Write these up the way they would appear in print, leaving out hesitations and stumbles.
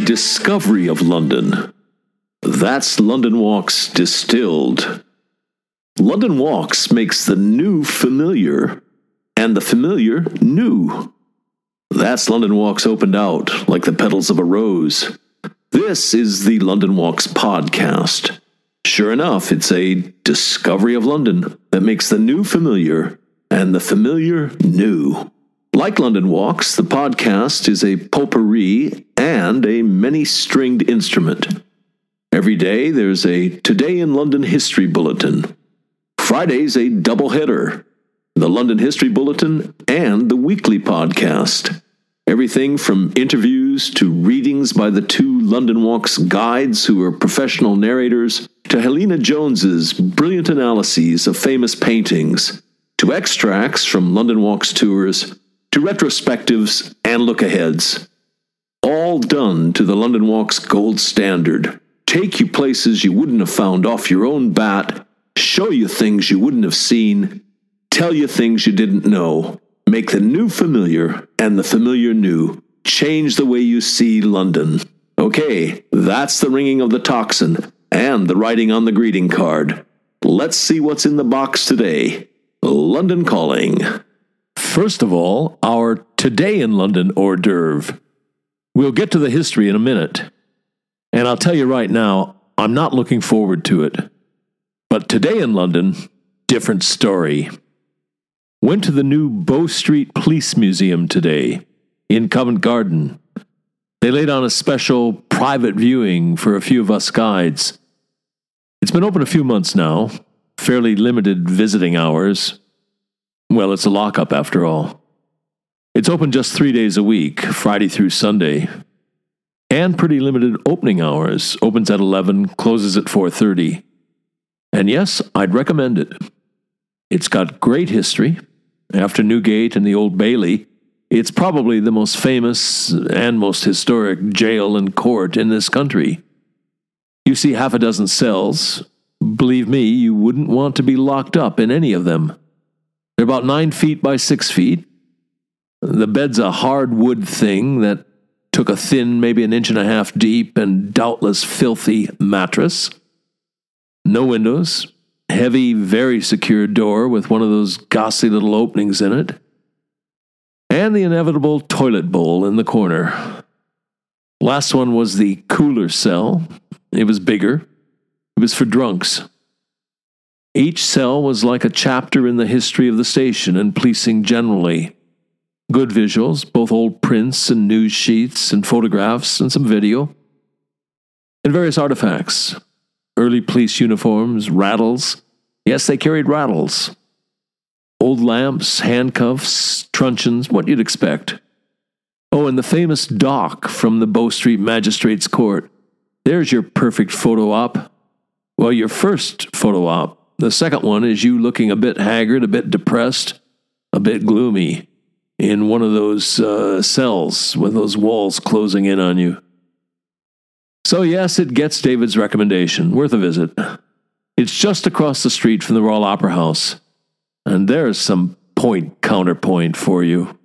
discovery of London. That's London Walks Distilled. London Walks makes the new familiar, and the familiar new. That's London Walks opened out like the petals of a rose. This is the London Walks podcast. Sure enough, it's a discovery of London that makes the new familiar and the familiar new. Like London Walks, the podcast is a potpourri and a many-stringed instrument. Every day there's a Today in London History Bulletin. Friday's a doubleheader, the London History Bulletin and the weekly podcast. Everything from interviews to readings by the two London Walks guides who are professional narrators, to Helena Jones's brilliant analyses of famous paintings, to extracts from London Walks tours, to retrospectives and look-aheads. All done to the London Walks gold standard. Take you places you wouldn't have found off your own bat, show you things you wouldn't have seen, tell you things you didn't know, make the new familiar and the familiar new, change the way you see London. Okay, that's the ringing of the tocsin and the writing on the greeting card. Let's see what's in the box today. London Calling. First of all, our Today in London hors d'oeuvre. We'll get to the history in a minute. And I'll tell you right now, I'm not looking forward to it. But Today in London, different story. Went to the new Bow Street Police Museum today, in Covent Garden. They laid on a special private viewing for a few of us guides. It's been open a few months now, fairly limited visiting hours. Well, it's a lockup after all. It's open just 3 days a week, Friday through Sunday. And pretty limited opening hours. Opens at 11, closes at 4:30. And yes, I'd recommend it. It's got great history. After Newgate and the Old Bailey, it's probably the most famous and most historic jail and court in this country. You see half a dozen cells. Believe me, you wouldn't want to be locked up in any of them. They're about 9 feet by 6 feet. The bed's a hard wood thing that took a thin, maybe 1.5 inches deep and doubtless filthy mattress. No windows. Heavy, very secure door with one of those ghastly little openings in it. And the inevitable toilet bowl in the corner. Last one was the cooler cell. It was bigger. It was for drunks. Each cell was like a chapter in the history of the station and policing generally. Good visuals, both old prints and news sheets and photographs and some video. And various artifacts. Early police uniforms, rattles. Yes, they carried rattles. Old lamps, handcuffs, truncheons, what you'd expect. Oh, and the famous dock from the Bow Street Magistrates Court. There's your perfect photo op. Well, your first photo op. The second one is you looking a bit haggard, a bit depressed, a bit gloomy, in one of those cells with those walls closing in on you. So yes, it gets David's recommendation. Worth a visit. It's just across the street from the Royal Opera House. And there's some counterpoint for you.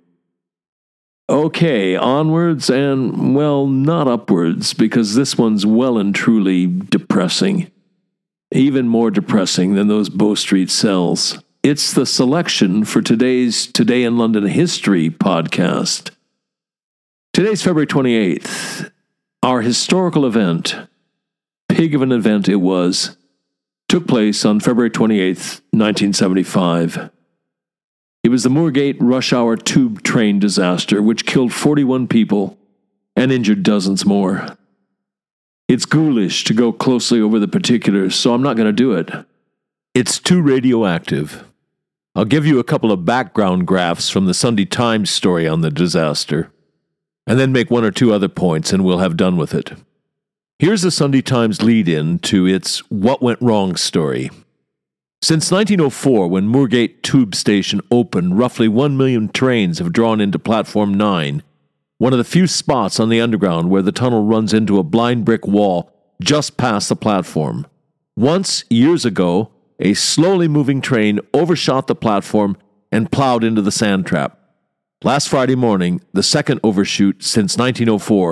Okay, onwards and, well, not upwards, because this one's well and truly depressing. Even more depressing than those Bow Street cells. It's the selection for today's Today in London History podcast. Today's February 28th. Our historical event, pig of an event it was, took place on February 28th, 1975. It was the Moorgate rush hour tube train disaster, which killed 41 people and injured dozens more. It's ghoulish to go closely over the particulars, so I'm not going to do it. It's too radioactive. I'll give you a couple of background graphs from the Sunday Times story on the disaster, and then make one or two other points, and we'll have done with it. Here's the Sunday Times lead-in to its What Went Wrong story. Since 1904, when Moorgate Tube Station opened, roughly 1 million trains have drawn into Platform 9, one of the few spots on the underground where the tunnel runs into a blind brick wall just past the platform. Once, years ago, a slowly moving train overshot the platform and plowed into the sand trap. Last Friday morning, the second overshoot since 1904,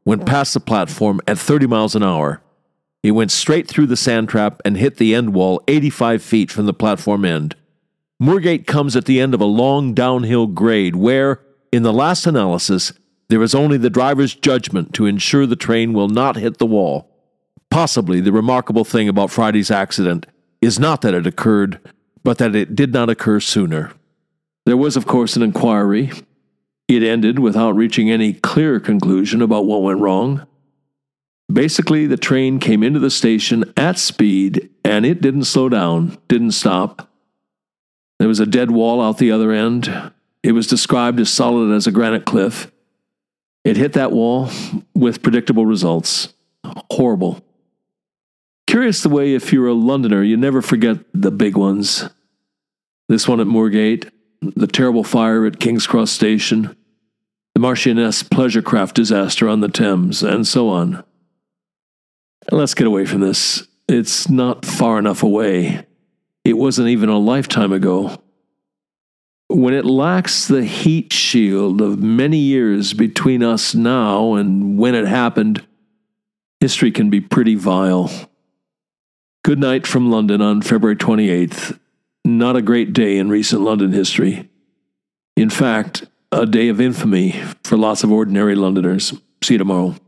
went past the platform at 30 miles an hour. He went straight through the sand trap and hit the end wall 85 feet from the platform end. Moorgate comes at the end of a long downhill grade where, in the last analysis, there is only the driver's judgment to ensure the train will not hit the wall. Possibly the remarkable thing about Friday's accident is not that it occurred, but that it did not occur sooner. There was, of course, an inquiry. It ended without reaching any clear conclusion about what went wrong. Basically, the train came into the station at speed, and it didn't slow down, didn't stop. There was a dead wall out the other end. It was described as solid as a granite cliff. It hit that wall with predictable results. Horrible. Curious the way, if you're a Londoner, you never forget the big ones. This one at Moorgate, the terrible fire at King's Cross Station, the Marchioness pleasure craft disaster on the Thames, and so on. Let's get away from this. It's not far enough away. It wasn't even a lifetime ago. When it lacks the heat shield of many years between us now and when it happened, history can be pretty vile. Good night from London on February 28th. Not a great day in recent London history. In fact, a day of infamy for lots of ordinary Londoners. See you tomorrow.